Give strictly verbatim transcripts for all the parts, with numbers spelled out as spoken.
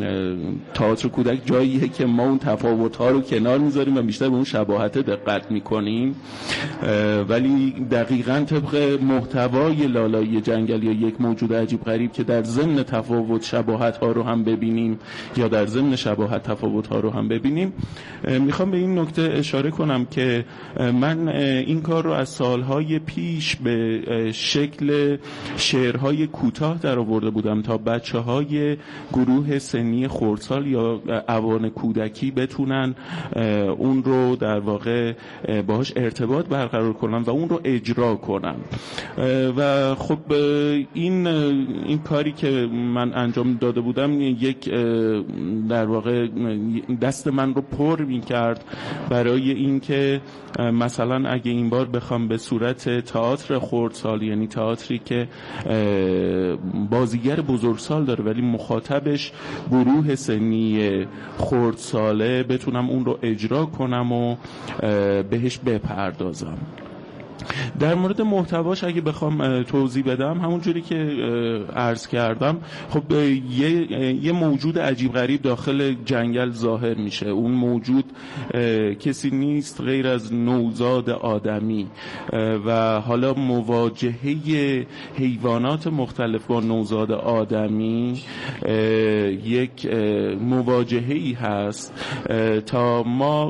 تئاتر کودک جاییه که ما اون تفاوت‌ها رو کنار میذاریم و بیشتر به اون شباهت دقت میکنیم، ولی دقیقاً طبق محتوای لالایی جنگل یا یک موجود عجیب غریب که در ضمن تفاوت شباهت‌ها رو هم ببینیم یا در ضمن شباهت تفاوت‌ها رو هم ببینیم، میخوام به این نکته اشاره کنم که من این کار رو از سالهای پیش به شکل شعرهای کوتاه در آورده بودم تا بچه‌های گروه سنی خردسال یا اوان کودکی بتونن اون رو در واقع باهاش ارتباط برقرار کنن و اون رو اجرا کنن. و خب این این کاری که من انجام داده بودم یک در واقع دست من رو پر می‌کرد برای اینکه مثلا اگه این بار بخوام به صورت تئاتر خردسال، یعنی تئاتری که بازیگر بزرگسال داره ولی مخاطبش گروه سنی خردساله، بتونم اون رو اجرا کنم و بهش بپردازم. در مورد محتواش اگه بخوام توضیح بدم، همون جوری که عرض کردم، خب یه, یه موجود عجیب غریب داخل جنگل ظاهر میشه. اون موجود کسی نیست غیر از نوزاد آدمی و حالا مواجهه حیوانات مختلف با نوزاد آدمی یک مواجهه‌ای هست تا ما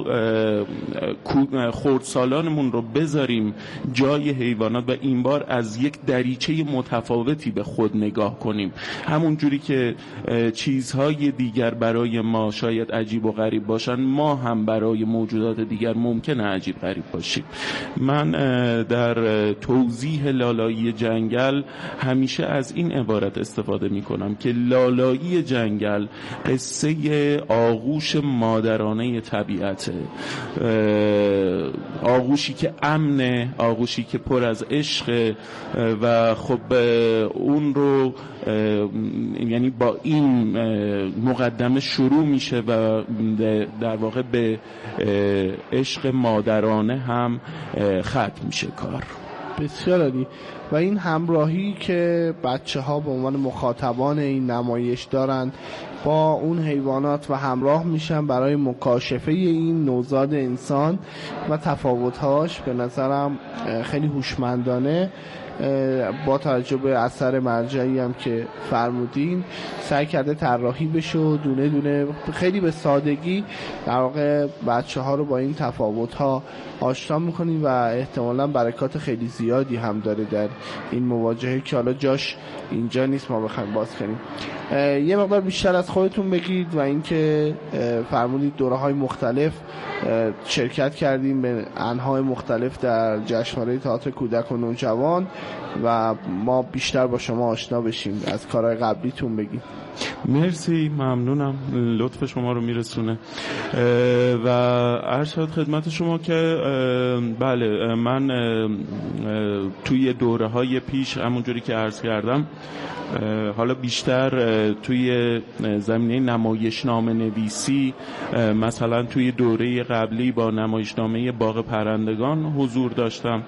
خردسالانمون رو بذاریم جای حیوانات و این بار از یک دریچه متفاوتی به خود نگاه کنیم. همون جوری که چیزهای دیگر برای ما شاید عجیب و غریب باشن، ما هم برای موجودات دیگر ممکنه عجیب غریب باشیم. من در توضیح لالایی جنگل همیشه از این عبارت استفاده می کنم که لالایی جنگل قصه آغوش مادرانه طبیعته، آغوشی که امنه، آغوشی که پر از عشق و خب اون رو یعنی با این مقدمه شروع میشه و در واقع به عشق مادرانه هم ختم میشه کار. بسیار عالی. و این همراهی که بچه ها به عنوان مخاطبان این نمایش دارند با اون حیوانات و همراه میشن برای مکاشفه این نوزاد انسان و تفاوت‌هاش، به نظرم خیلی هوشمندانه با توجه به اثر مرجعی هم که فرمودین سعی کرده طراحی بشه و دونه دونه خیلی به سادگی در واقع بچه ها رو با این تفاوت ها آشنا میکنیم و احتمالاً برکات خیلی زیادی هم داره در این مواجهه که حالا جاش اینجا نیست ما بخوایم باز کنیم. یه مقدار بیشتر از خودتون بگید و اینکه فرمودید دوره های مختلف شرکت کردیم به انواع مختلف در جشنواره تئاتر کودک و نوجوان و ما بیشتر با شما آشنا بشیم، از کارهای قبلیتون بگید. مرسی، ممنونم، لطف شما رو میرسونه و عرض شد خدمت شما که بله من توی دوره های پیش همونجوری که عرض کردم حالا بیشتر توی زمینه نمایشنامه نویسی، مثلا توی دوره قبلی با نمایشنامه باغ پرندگان حضور داشتم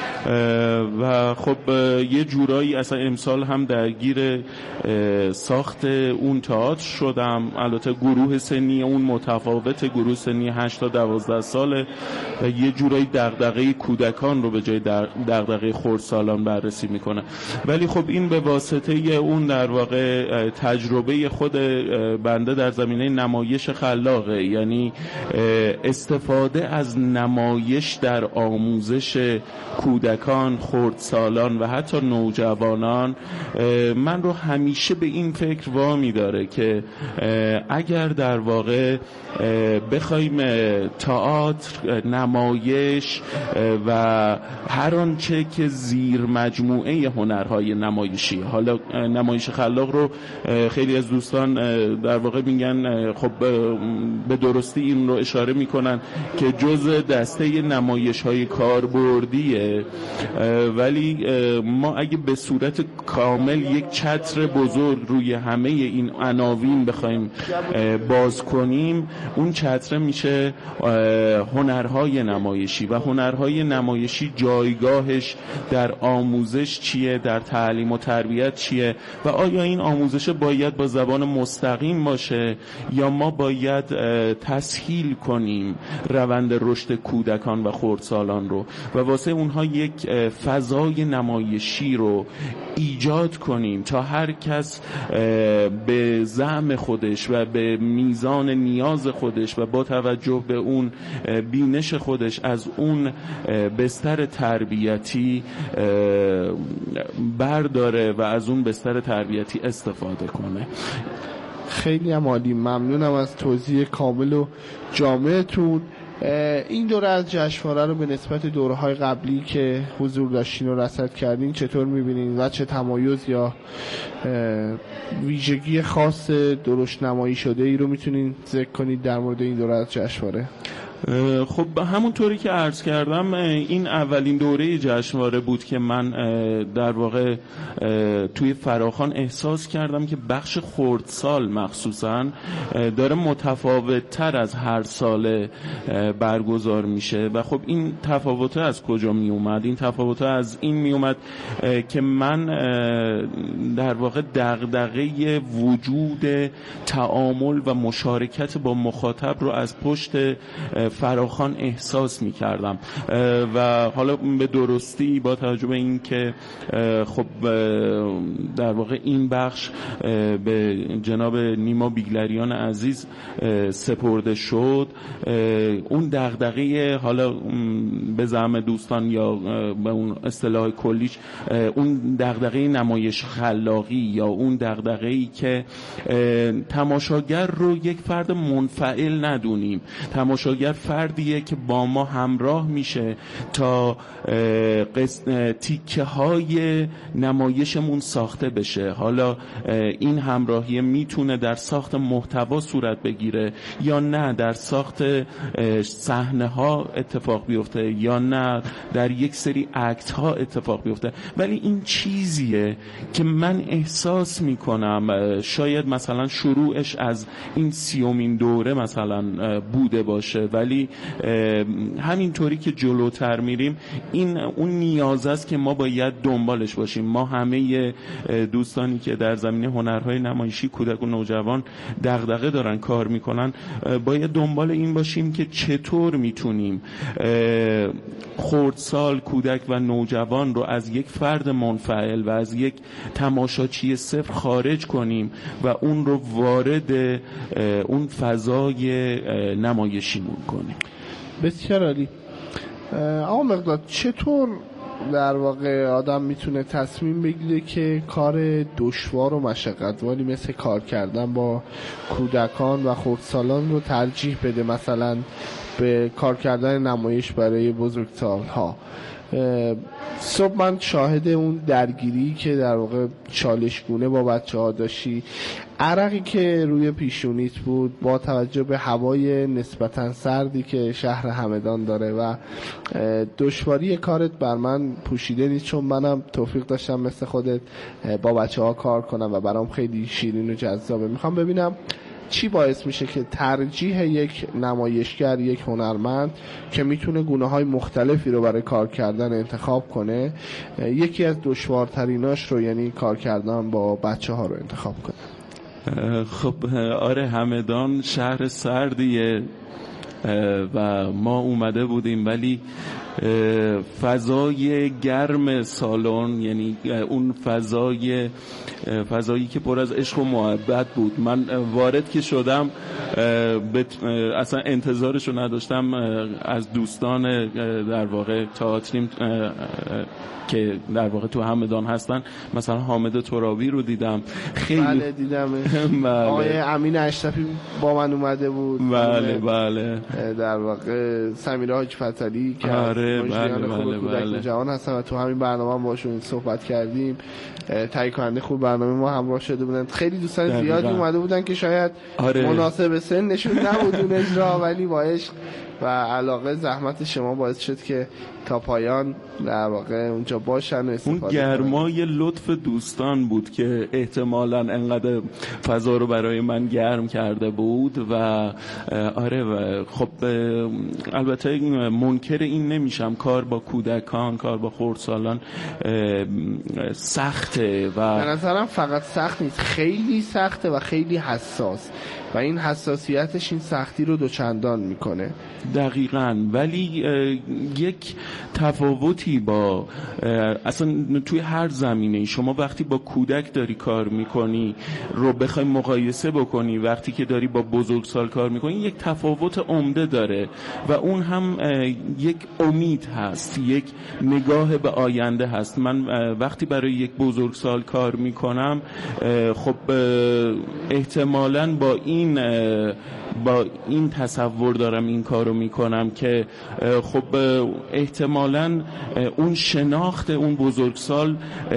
و خب یه جورایی اصلا امسال هم درگیر ساخت اون تئاتر شدم. البته گروه سنی اون متفاوت، گروه سنی هشت تا دوازده ساله و یه جورایی دغدغه کودکان رو به جای دغدغه خردسالان بررسی میکنه، ولی خب این به واسطه اون در واقع تجربه خود بنده در زمینه نمایش خلاقه، یعنی استفاده از نمایش در آموزش کودکان، خردسالان و حتی نوجوانان من رو همیشه به این فکر وامی داره که اگر در واقع بخوایم تئاتر، نمایش و هر آنچه که زیر مجموعه هنرهای نمایشی، حالا نمایش خلاق رو خیلی از دوستان در واقع میگن، خب به درستی این رو اشاره میکنن که جز دسته نمایش های کاربردیه، ولی ما اگه به صورت کامل یک چتر بزرگ روی همه این عناوین بخوایم باز کنیم، اون چتره میشه هنرهای نمایشی و هنرهای نمایشی جایگاهش در آموزش چیه، در تعلیم و تربیت چیه و آیا این آموزش باید با زبان مستقیم باشه یا ما باید تسهیل کنیم روند رشد کودکان و خردسالان رو و واسه اونها یک فضای نمایشی رو ایجاد کنیم تا هر کس به زعم خودش و به میزان نیاز خودش و با توجه به اون بینش خودش از اون بستر تربیتی برداره و از اون بستر تربیتی استفاده کنه. خیلی هم عالی، ممنونم از توضیح کامل و جامعتون. این دوره از جشنواره رو به نسبت دوره‌های قبلی که حضور داشتین و رصد کردین چطور می‌بینین و چه تمایز یا ویژگی خاص درشت نمایی شده ای رو میتونین ذکر کنید در مورد این دوره از جشنواره؟ خب همونطوری که عرض کردم این اولین دوره جشنواره بود که من در واقع توی فراخوان احساس کردم که بخش خردسال مخصوصا داره متفاوت تر از هر سال برگزار میشه و خب این تفاوت از کجا می اومد؟ این تفاوت از این می اومد که من در واقع دغدغه وجود تعامل و مشارکت با مخاطب رو از پشت فراخوان احساس می کردم و حالا به درستی با توجه به این که خب در واقع این بخش به جناب نیما بیگلریان عزیز سپرده شد، اون دغدغه حالا به زعم دوستان یا به اون اصطلاح کلیش اون دغدغه نمایش خلاقی یا اون دغدغه‌ای که تماشاگر رو یک فرد منفعل ندونیم، تماشاگر فردیه که با ما همراه میشه تا تیکه های نمایشمون ساخته بشه. حالا این همراهی میتونه در ساخت محتوا صورت بگیره یا نه در ساخت صحنه ها اتفاق بیفته یا نه در یک سری اکت ها اتفاق بیفته، ولی این چیزیه که من احساس میکنم شاید مثلا شروعش از این سیومین دوره مثلا بوده باشه، ولی همینطوری که جلوتر میریم این اون نیاز است که ما باید دنبالش باشیم. ما همه دوستانی که در زمینه هنرهای نمایشی کودک و نوجوان دغدغه دارن کار میکنن باید دنبال این باشیم که چطور میتونیم خردسال کودک و نوجوان رو از یک فرد منفعل و از یک تماشاچی صفر خارج کنیم و اون رو وارد اون فضای نمایشیمون کنیم. بسیار عالی. آقا مقداد، چطور در واقع آدم میتونه تصمیم بگیره که کار دشوار و مشقت‌باری مثل کار کردن با کودکان و خردسالان رو ترجیح بده مثلا به کار کردن نمایش برای بزرگسال‌ها؟ صبح من شاهد اون درگیری که در واقع چالشگونه با بچه ها داشتی، عرقی که روی پیشونیت بود با توجه به هوای نسبتا سردی که شهر همدان داره و دشواری کارت بر من پوشیده نیست، چون منم توفیق داشتم مثل خودت با بچه ها کار کنم و برام خیلی شیرین و جذابه. میخوام ببینم چی باعث میشه که ترجیح یک نمایشگر، یک هنرمند که میتونه گونه‌های مختلفی رو برای کار کردن انتخاب کنه، یکی از دشوارتریناش رو یعنی کار کردن با بچه ها رو انتخاب کنه؟ خب آره، همدان شهر سردیه و ما اومده بودیم، ولی فضای گرم سالن، یعنی اون فضای فضایی که پر از عشق و محبت بود، من وارد که شدم اصلا انتظارشو نداشتم از دوستان در واقع تئاتریم که در واقع تو همدان هستن، مثلا حامد ترابی رو دیدم، خیلی بله دیدم. بله. آقای امین اشرفی با من اومده بود. بله بله. در واقع سمیرا حاج فتحی که آره آره بله بله بله جوان هستن و تو همین برنامه هم باشون صحبت کردیم، تهیه کننده خوب برنامه ما همراه شده بودن. خیلی دوستان زیادی اومده بودن که شاید آره. مناسب سنشون نبود اون اجرا، ولی با عشق و علاقه زحمت شما باعث شد که تا پایان در واقع اونجا باشن و استفاده اون گرمای لطف دوستان بود که احتمالاً انقدر فضا رو برای من گرم کرده بود. و آره و خب البته منکر این نمیشم، کار با کودکان، کار با خردسالان سخته و به نظرم فقط سخت نیست، خیلی سخته و خیلی حساس و این حساسیتش این سختی رو دوچندان میکنه. دقیقاً. ولی یک تفاوتی با اصلا توی هر زمینه، شما وقتی با کودک داری کار میکنی رو بخوای مقایسه بکنی وقتی که داری با بزرگسال کار میکنی، یک تفاوت عمده داره و اون هم یک امید هست، یک نگاه به آینده هست. من وقتی برای یک بزرگسال کار میکنم خب احتمالاً با این با این تصور دارم این کارو میکنم که خب احتمالاً اون شناخت اون بزرگسال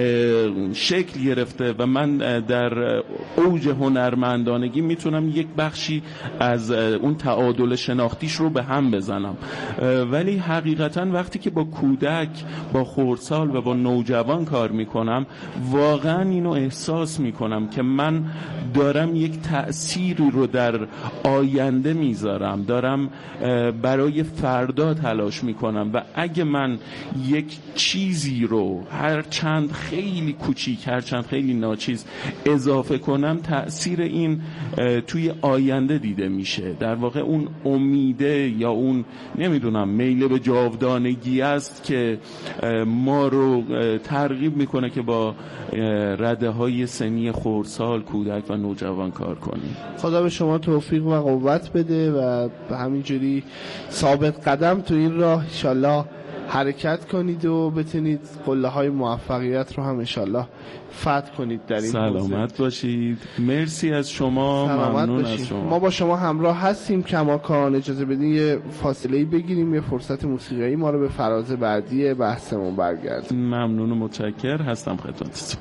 شکل گرفته و من در اوج هنرمندانگی میتونم یک بخشی از اون تعادل شناختیش رو به هم بزنم. ولی حقیقتاً وقتی که با کودک، با خردسال و با نوجوان کار میکنم واقعاً اینو احساس میکنم که من دارم یک تأثیری رو در آینده میذارم، دارم برای فردا تلاش میکنم و اگه من یک چیزی رو هر چند خیلی کوچیک، هر چند خیلی ناچیز اضافه کنم، تأثیر این توی آینده دیده میشه. در واقع اون امیده یا اون نمیدونم میل به جاودانگی است که ما رو ترغیب میکنه که با رده های سنی خردسال، کودک و نوجوان کار کنیم. خدا به شما توفیق و قوت بده و به همینجوری ثابت قدم تو این راه انشالله حرکت کنید و بتونید قله های موفقیت رو هم انشالله فتح کنید در این سلامت حوزه. باشید. مرسی از شما، ممنون باشید. از شما. ما با شما همراه هستیم. کماکان اجازه بدین یه فاصله بگیریم، یه فرصت موسیقایی ما رو به فراز بعدی بحثمون برگردیم. ممنون و متشکر هستم خدمتتون.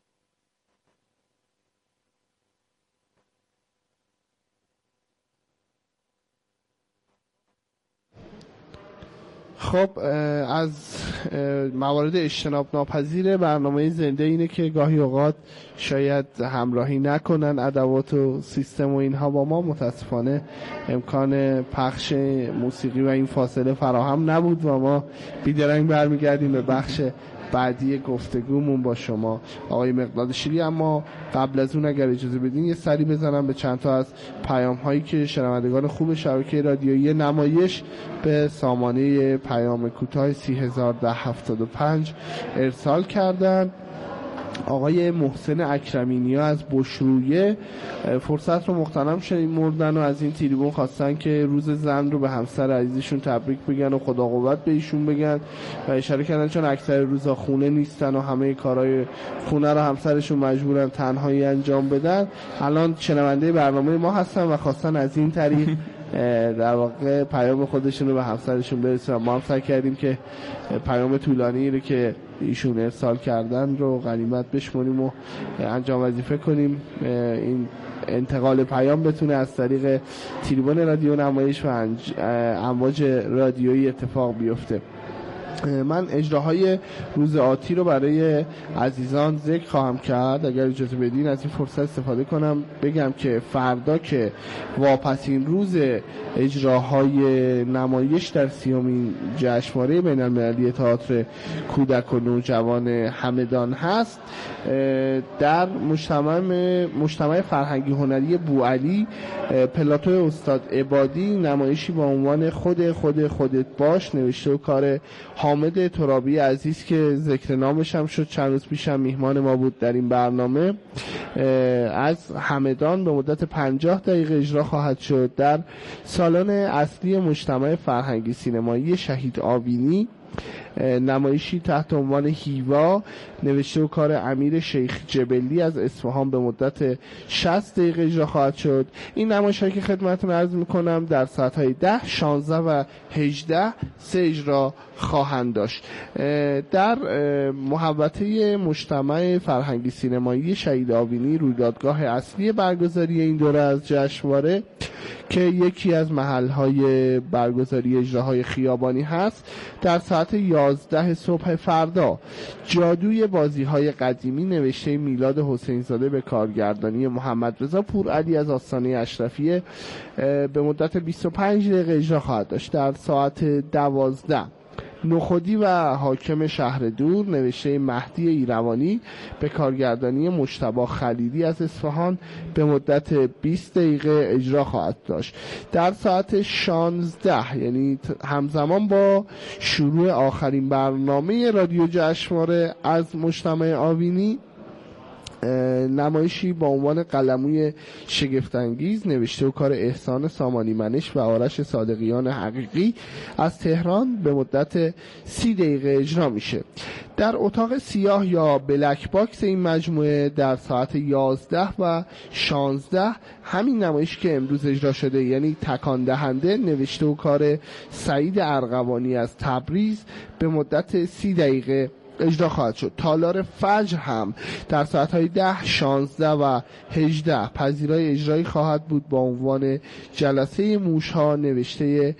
خب از موارد اجتناب ناپذیر برنامه زنده اینه که گاهی اوقات شاید همراهی نکنن ادوات و سیستم و اینها با ما. متاسفانه امکان پخش موسیقی و این فاصله فراهم نبود و ما بیدرنگ برمیگردیم به بخش بعدی گفتگومون با شما آقای مقداد شیری. اما قبل از اون اگر اجازه بدین یه سری بزنم به چند تا از پیام هایی که شنوندگان خوب شبکه رادیویی نمایش به سامانه پیام کوتاه سی هزار و ده هفتاد و پنج ارسال کردن. آقای محسن اکرمینیا از بشرویه فرصت رو مغتنم شمردن و از این تریبون خواستن که روز زن رو به همسر عزیزشون تبریک بگن و خدا قوت به ایشون بگن و اشاره کردن چون اکثر روزا خونه نیستن و همه کارهای خونه رو همسرشون مجبورن تنهایی انجام بدن، الان شنونده برنامه ما هستن و خواستن از این طریق در واقع پیام خودشون رو به همسرشون برسونن. ما هم سعی کردیم که پیام طولانی رو که ایشون ارسال کردن رو غنیمت بشمونیم و انجام وظیفه کنیم. این انتقال پیام بتونه از طریق تریبون رادیو نمایش و امواج رادیویی اتفاق بیفته. من اجراهای روز آتی رو برای عزیزان ذکر خواهم کرد. اگر اجازه بدین از این فرصت استفاده کنم بگم که فردا که واپسین روز اجراهای نمایش در سیومین جشنواره بین المللی تئاتر کودک و نوجوان همدان هست، در مجتمع مجتمع فرهنگی هنری بوعلی پلاتو استاد عبادی نمایشی با عنوان خود خود خودت باش نوشته و کار حامد ترابی عزیز که ذکر نامش هم شد چند روز پیش هم میهمان ما بود در این برنامه، از همدان به مدت پنجاه دقیقه اجرا خواهد شد در سالن اصلی مجتمع فرهنگی سینمایی شهید آوینی نمایشی تحت عنوان هیوا نوشته و کار امیر شیخ جبلی از اصفهان به مدت شصت دقیقه اجرا خواهد شد. این نمایش‌هایی که خدمتتون عرض می‌کنم در ساعت‌های ده، شانزده و هجده سه اجرا خواهند داشت. در محوطه مجتمع فرهنگی سینمایی شهید آوینی، رویدادگاه اصلی برگزاری این دوره از جشنواره که یکی از محل‌های برگزاری اجراهای خیابانی هست، در ساعت یازده صبح فردا جادوی بازی‌های قدیمی نوشته میلاد حسین زاده به کارگردانی محمد رضا پورعلی از آستانه اشرفیه به مدت بیست و پنج دقیقه اجرا خواهد داشت. در ساعت دوازده نخودی و حاکم شهر دور نوشته مهدی ایروانی به کارگردانی مجتبی خلیلی از اصفهان به مدت بیست دقیقه اجرا خواهد داشت. در ساعت شانزده یعنی همزمان با شروع آخرین برنامه رادیو جشنواره از مجتمع آوینی، نمایشی با عنوان قلموی شگفت‌انگیز نوشته و کار احسان سامانی منش و آرش صادقیان حقیقی از تهران به مدت سی دقیقه اجرا میشه. در اتاق سیاه یا بلک باکس این مجموعه در ساعت یازده و شانزده همین نمایشی که امروز اجرا شده یعنی تکان دهنده نوشته و کار سعید ارغوانی از تبریز به مدت سی دقیقه اجرا خواهد شد. تالار فجر هم در ساعتهای ده، شانزده و هجده پذیرای اجرایی خواهد بود با عنوان جلسه موشها نوشته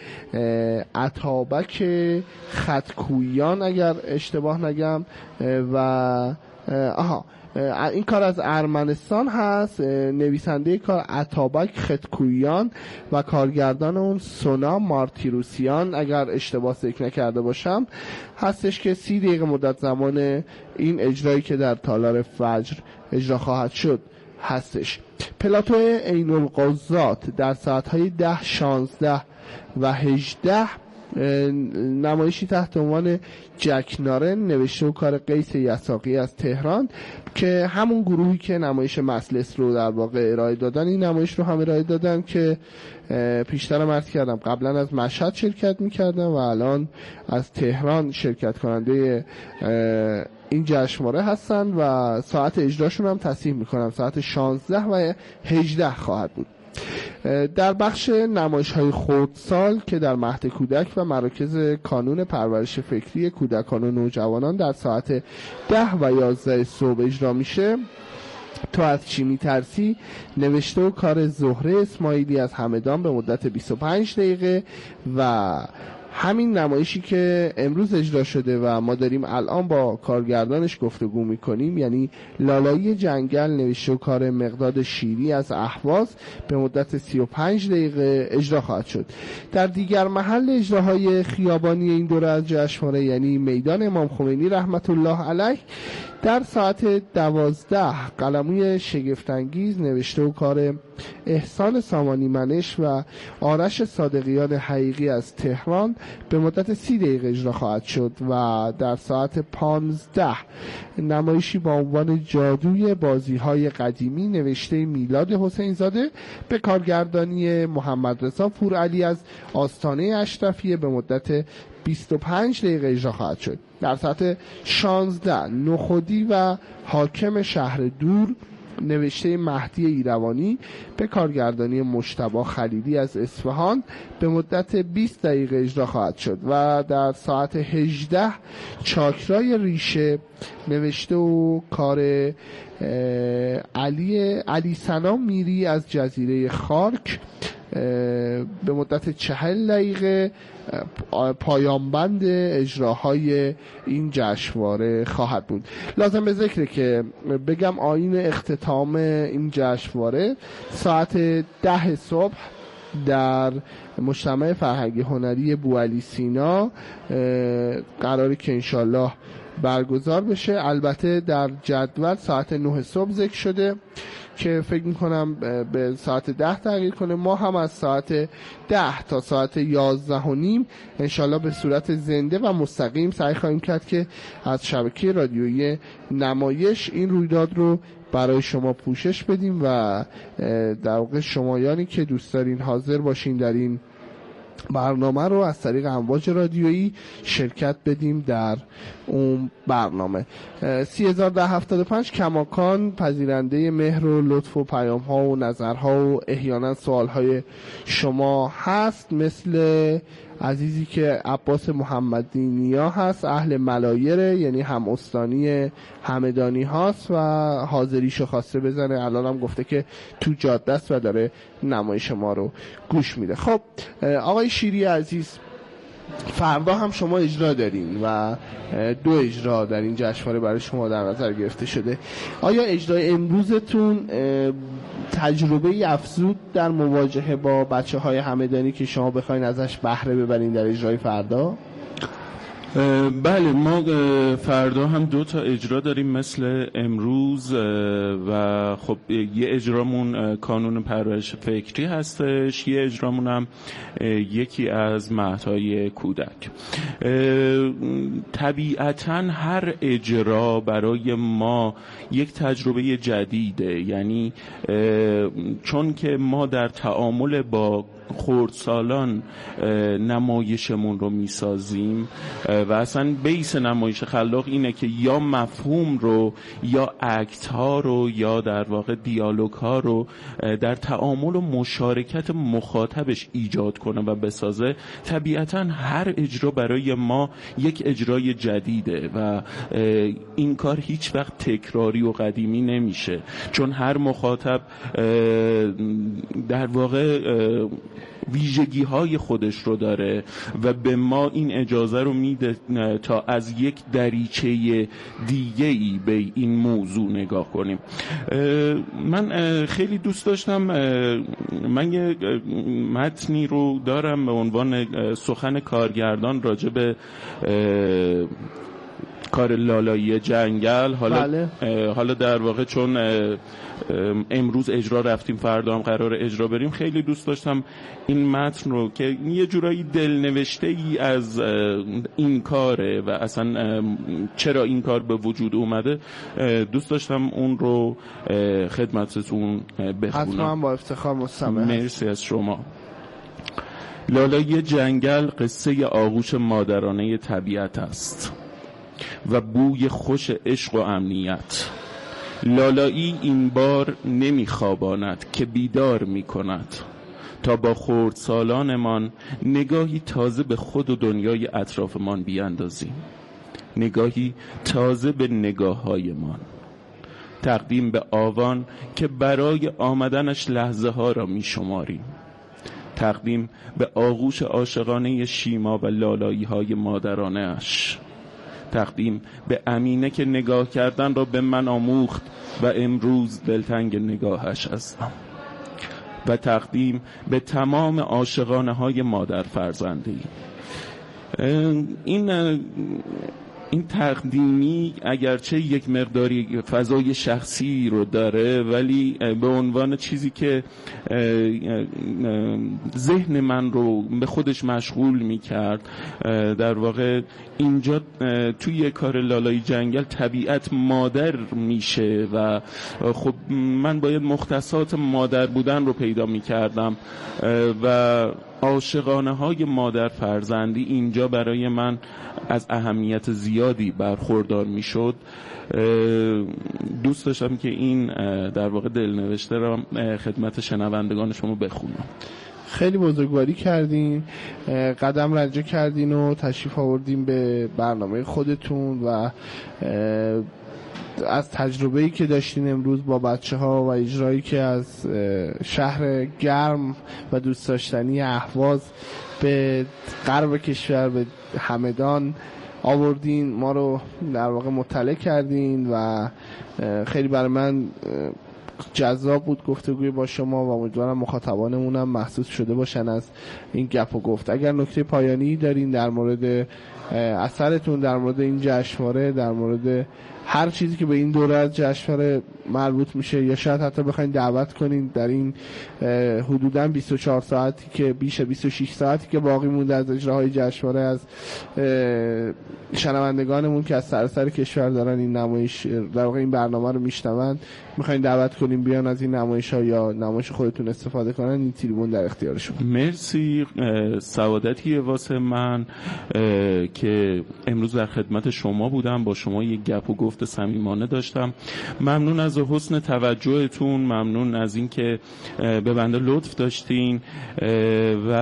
عطابک خطکویان اگر اشتباه نگم و آها این کار از ارمنستان هست. نویسنده کار عطابک خطکویان و کارگردان اون سونا مارتیروسیان اگر اشتباه ذکر نکرده باشم هستش که سی دقیقه مدت زمان این اجرایی که در تالار فجر اجرا خواهد شد هستش. پلاتو عین القضات در ساعتهای ده، شانزده و هجده نمایشی تحت عنوان جک نارن نوشته و کار قیس یساقی از تهران که همون گروهی که نمایش مثلث رو در واقع ارائه دادن این نمایش رو هم ارائه دادن که پیشترم عرض کردم قبلا از مشهد شرکت میکردن و الان از تهران شرکت کننده این جشنواره هستن و ساعت اجراشون هم تصحیح میکنم ساعت شانزده و هجده خواهد بود. در بخش نمایش‌های خردسال که در مهد کودک و مراکز کانون پرورش فکری کودکان و نوجوانان در ساعت ده و یازده صبح اجرا میشه، تو از چی میترسی نوشته و کار زهره اسماعیلی از همدان به مدت بیست و پنج دقیقه و همین نمایشی که امروز اجرا شده و ما داریم الان با کارگردانش گفتگو میکنیم یعنی لالایی جنگل نوشته و کار مقداد شیری از اهواز به مدت سی و پنج دقیقه اجرا خواهد شد. در دیگر محل اجراهای خیابانی این دوره از جشنواره یعنی میدان امام خمینی رحمت الله علیه در ساعت دوازده قلموی شگفت‌انگیز نوشته و کار احسان سامانی منش و آرش صادقیان حقیقی از تهران به مدت سی دقیقه اجرا خواهد شد و در ساعت پانزده نمایشی با عنوان جادوی بازی‌های قدیمی نوشته میلاد حسین زاده به کارگردانی محمد رضا پورعلی از آستانه اشرفیه به مدت بیست و پنج دقیقه اجرا خواهد شد. در ساعت شانزده نخودی و حاکم شهر دور نوشته مهدی ایروانی به کارگردانی مجتبی خلیلی از اصفهان به مدت بیست دقیقه اجرا خواهد شد و در ساعت هجده چاکرای ریشه نوشته و کار علی علی سنا میری از جزیره خارک به مدت چهل دقیقه پایانبند اجراهای این جشنواره خواهد بود. لازم به ذکره که بگم آیین اختتام این جشنواره ساعت ده صبح در مجتمع فرهنگی هنری بوعلی سینا قراره که انشالله برگزار بشه. البته در جدول ساعت نه صبح ذکر شده که فکر میکنم به ساعت ده تغییر کنه. ما هم از ساعت ده تا ساعت یازده و نیم انشالله به صورت زنده و مستقیم سعی خواهیم کرد که از شبکه رادیویی نمایش این رویداد رو برای شما پوشش بدیم و در واقع شمایانی که دوست دارین حاضر باشین در این برنامه رو از طریق امواج رادیویی شرکت بدیم در اون برنامه. سی هزار ده هفتاد و پنج کماکان پذیرنده مهر و لطف و پیام ها و نظرها و احیانا سوال های شما هست، مثل عزیزی که عباس محمدی نیا هست، اهل ملایره، یعنی هم استانی همدانی هاست و حاضریشو خواسته بزنه. الان هم گفته که تو جاده است و داره نمایش ما رو گوش میده. خب آقای شیری عزیز، فردا هم شما اجرا دارین و دو اجرا در این جشنواره برای شما در نظر گرفته شده. آیا اجرای امروزتون تجربه افزود در مواجهه با بچه های همدانی که شما بخواین ازش بهره ببرین در اجرای فردا؟ بله، ما فردا هم دو تا اجرا داریم مثل امروز و خب یه اجرامون کانون پرورش فکری هستش، یه اجرامون هم یکی از مهدهای کودک. طبیعتاً هر اجرا برای ما یک تجربه جدیده، یعنی چون که ما در تعامل با خردسالان نمایشمون رو میسازیم و اصلا بیس نمایش خلاق اینه که یا مفهوم رو یا اکت ها رو یا در واقع دیالوگ ها رو در تعامل و مشارکت مخاطبش ایجاد کنه و بسازه. طبیعتا هر اجرا برای ما یک اجرای جدیده و این کار هیچ وقت تکراری و قدیمی نمیشه، چون هر مخاطب در واقع ویژگی های خودش رو داره و به ما این اجازه رو میده تا از یک دریچه دیگه ای به این موضوع نگاه کنیم. من خیلی دوست داشتم، من یه متنی رو دارم به عنوان سخن کارگردان راجع به کار لالایی جنگل. حالا بله. حالا در واقع چون امروز اجرا رفتیم، فردا هم قرار اجرا بریم، خیلی دوست داشتم این متن رو که یه جورایی دلنوشته ای از این کاره و اصلا چرا این کار به وجود اومده، دوست داشتم اون رو خدمتتون بخونم. حتما با افتخار مستمع. مرسی از شما. لالایی جنگل قصه آغوش مادرانه طبیعت است و بوی خوش عشق و امنیت. لالایی این بار نمیخواباند که بیدار میکند تا با خردسالانمان نگاهی تازه به خود و دنیای اطرافمان بیاندازیم، نگاهی تازه به نگاه‌هایمان. تقدیم به آوان که برای آمدنش لحظه ها را میشماریم، تقدیم به آغوش عاشقانه شیما و لالایی های مادرانه اش، تقدیم به امینه که نگاه کردن را به من آموخت و امروز دلتنگ نگاهش هستم، و تقدیم به تمام عاشقانه های مادر فرزندی. این این تقدیمی اگرچه یک مقداری فضای شخصی رو داره، ولی به عنوان چیزی که ذهن من رو به خودش مشغول میکرد، در واقع اینجا توی کار لالایی جنگل طبیعت مادر میشه و خب من باید مختصات مادر بودن رو پیدا میکردم و عاشقانه های مادر فرزندی اینجا برای من از اهمیت زیادی برخوردار می شد. دوست داشتم که این در واقع دلنوشته را خدمت شنوندگان شما بخونم. خیلی بزرگواری کردین، قدم رنجه کردین و تشریف آوردین به برنامه خودتون و از تجربه‌ای که داشتین امروز با بچه‌ها و اجرایی که از شهر گرم و دوست داشتنی اهواز به غرب کشور به همدان آوردین، ما رو در واقع مطلع کردین و خیلی برای من جذاب بود گفتگوی با شما و امیدوارم مخاطبانمون هم محسوس شده باشن از این گپ و گفت. اگر نکته پایانی دارین در مورد اثرتون، در مورد این جشنواره، در مورد هر چیزی که به این دوره از جشنواره مربوط میشه یا شاید حتی بخواید دعوت کنین در این حدوداً بیست و چهار ساعتی که بیش بیست و شش ساعتی که باقی مونده از اجراهای جشنواره، از شنوندگانمون که از سراسر کشور دارن این نمایش در واقع این برنامه رو میشنون، میخواین دعوت کنین بیان از این نمایش‌ها یا نمایش خودتون استفاده کنن، این تریبون در اختیار شما. مرسی. سعادتی واسه من که امروز در خدمت شما بودم، با شما یک گپ و گفت صمیمانه داشتم. ممنون از حسن توجهتون، ممنون از اینکه به بنده لطف داشتین و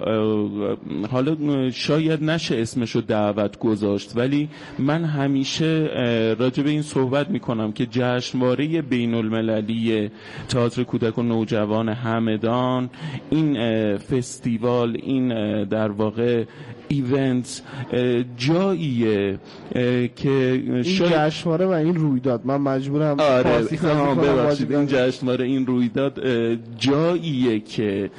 حالا شاید نشه اسمشو دعوت گذاشت، ولی من همیشه راجع به این صحبت میکنم که جشنواره بین المللی تئاتر کودک و نوجوان همدان، این فستیوال، این در واقع ایونت جاییه که این جشنواره و این رویداد، من مجبورم آره ببخشید این جشنواره این رویداد جاییه که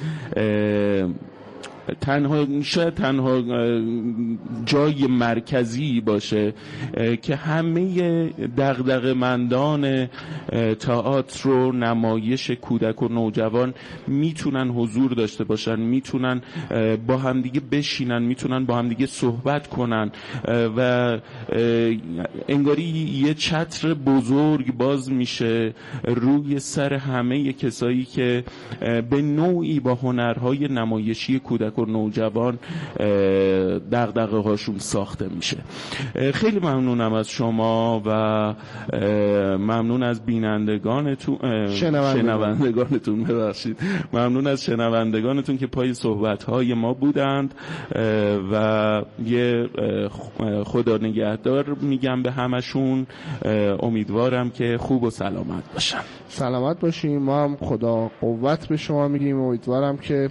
تنها شاید تنها جای مرکزی باشه که همه دغدغه‌مندان تئاتر و نمایش کودک و نوجوان میتونن حضور داشته باشن، میتونن با همدیگه بشینن، میتونن با همدیگه صحبت کنن و انگاری یه چتر بزرگ باز میشه روی سر همه کسایی که به نوعی با هنرهای نمایشی کودک و نوجوان دغدغه هاشون ساخته میشه. خیلی ممنونم از شما و ممنون از بینندگانتون شنوندگانتون ببخشید ممنون از شنوندگانتون که پای صحبت های ما بودند و یه خدا نگهدار میگم به همشون. امیدوارم که خوب و سلامت باشن. سلامت باشیم. ما هم خدا قوت به شما میگیم. امیدوارم که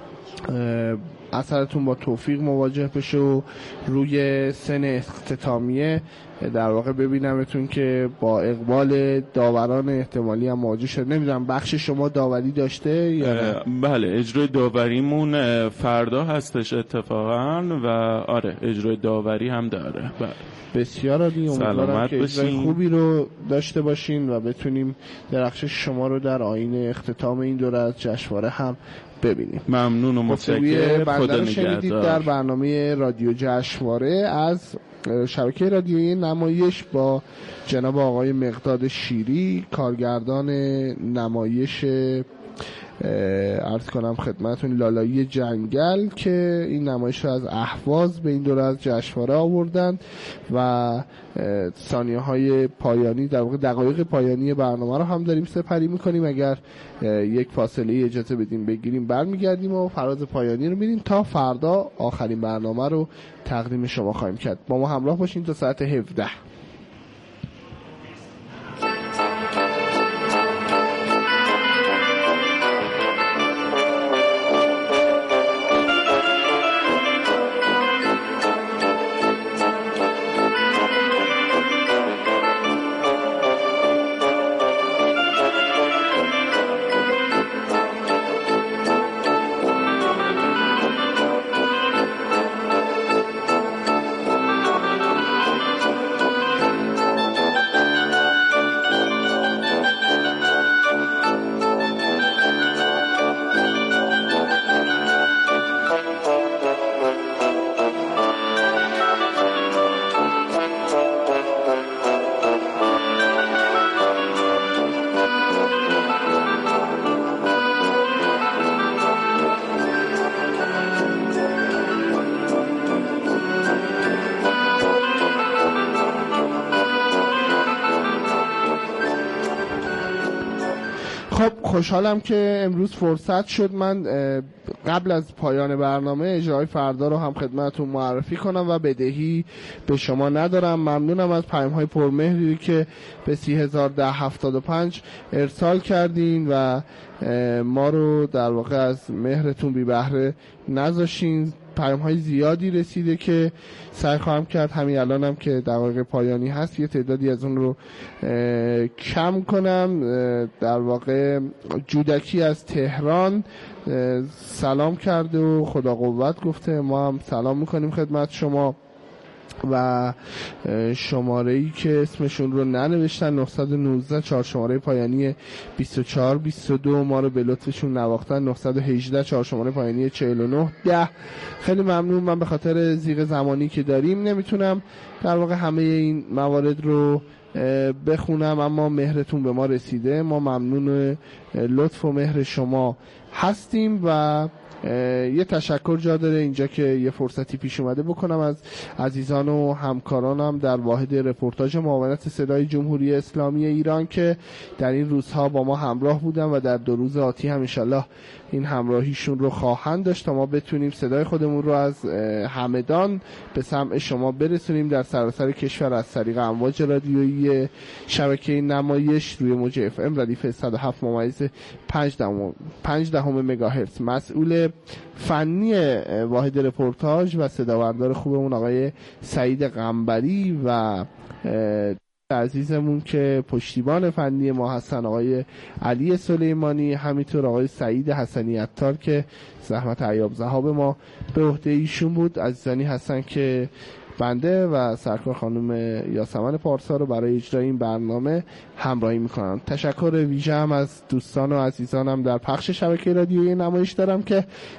اثرتون با توفیق مواجه بشه و روی سن اختتامیه در واقع ببینمتون که با اقبال داوران احتمالی هم مواجه شد. نمیدونم بخش شما داوری داشته یا نه؟ بله، اجرای داوریمون فردا هستش اتفاقا و آره اجرای داوری هم داره. بله. بسیار عالی. امیدوارم که اجرای خوبی رو داشته باشین و بتونیم درخشش شما رو در آیین اختتام این دوره از جشنواره هم ببینیم. ممنون و متشکرم. خدا نگهدار. در برنامه رادیو جشنواره از شبکه رادیویی نمایش با جناب آقای مقداد شیری، کارگردان نمایش عرض کنم خدمتون لالایی جنگل، که این نمایش رو از اهواز به این دوره از جشنواره آوردن و ثانیه های پایانی در واقع دقایق پایانی برنامه رو هم داریم سپری میکنیم. اگر یک فاصله اجازه بدیم بگیریم برمیگردیم و فراز پایانی رو میدیم تا فردا آخرین برنامه رو تقدیم شما خواهیم کرد. با ما همراه باشین تا ساعت هفده. خوشحالم که امروز فرصت شد من قبل از پایان برنامه اجرای فردا رو هم خدمتتون معرفی کنم و بدهی به شما ندارم. ممنونم از پیام‌های پرمهری که به سی هزار ده هفتاد و پنج ارسال کردین و ما رو در واقع از مهرتون بی بهره نذاشین. پیام‌های زیادی رسیده که سعی خواهم کرد همین الانم هم که دقایق پایانی هست یه تعدادی از اون رو کم کنم. در واقع جودکی از تهران سلام کرده و خدا قوت گفته. ما هم سلام میکنیم خدمت شما. و شماره‌ای که اسمشون رو ننوشتن نه یک نه چهار شماره پایانی بیست و چهار بیست و دو ما رو به لطفشون نواختن. نه یک هشت چهار شماره پایانی چهل و نه ده. خیلی ممنون. من به خاطر ضیق زمانی که داریم نمیتونم در واقع همه این موارد رو بخونم، اما مهرتون به ما رسیده. ما ممنون لطف و مهر شما هستیم و یه تشکر جا داره اینجا که یه فرصتی پیش اومده بکنم از عزیزان و همکارانم در واحد رپورتاج معاونت صدای جمهوری اسلامی ایران که در این روزها با ما همراه بودن و در دو روز آتی هم انشالله این همراهیشون رو خواهند داشت تا ما بتونیم صدای خودمون رو از همدان به سمع شما برسونیم در سراسر کشور از طریق امواج رادیویی شبکه نمایش روی موج اف ام ردیف صد و هفت ممیز پنج دهم مگاهرتز. مسئول فنی واحد رپورتاج و صداوردار خوبمون آقای سعید قنبری و عزیزمون که پشتیبان فنی ما هستن آقای علی سلیمانی، همینطور آقای سعید حسنی عطار که زحمت عیاب ذهاب ما به عهده ایشون بود. عزیزانی هستن که بنده و سرکار خانم یاسمن پارسا رو برای اجرای این برنامه همراهی میکنم. تشکر ویژه هم از دوستان و عزیزانم در پخش شبکه رادیویی نمایش دارم که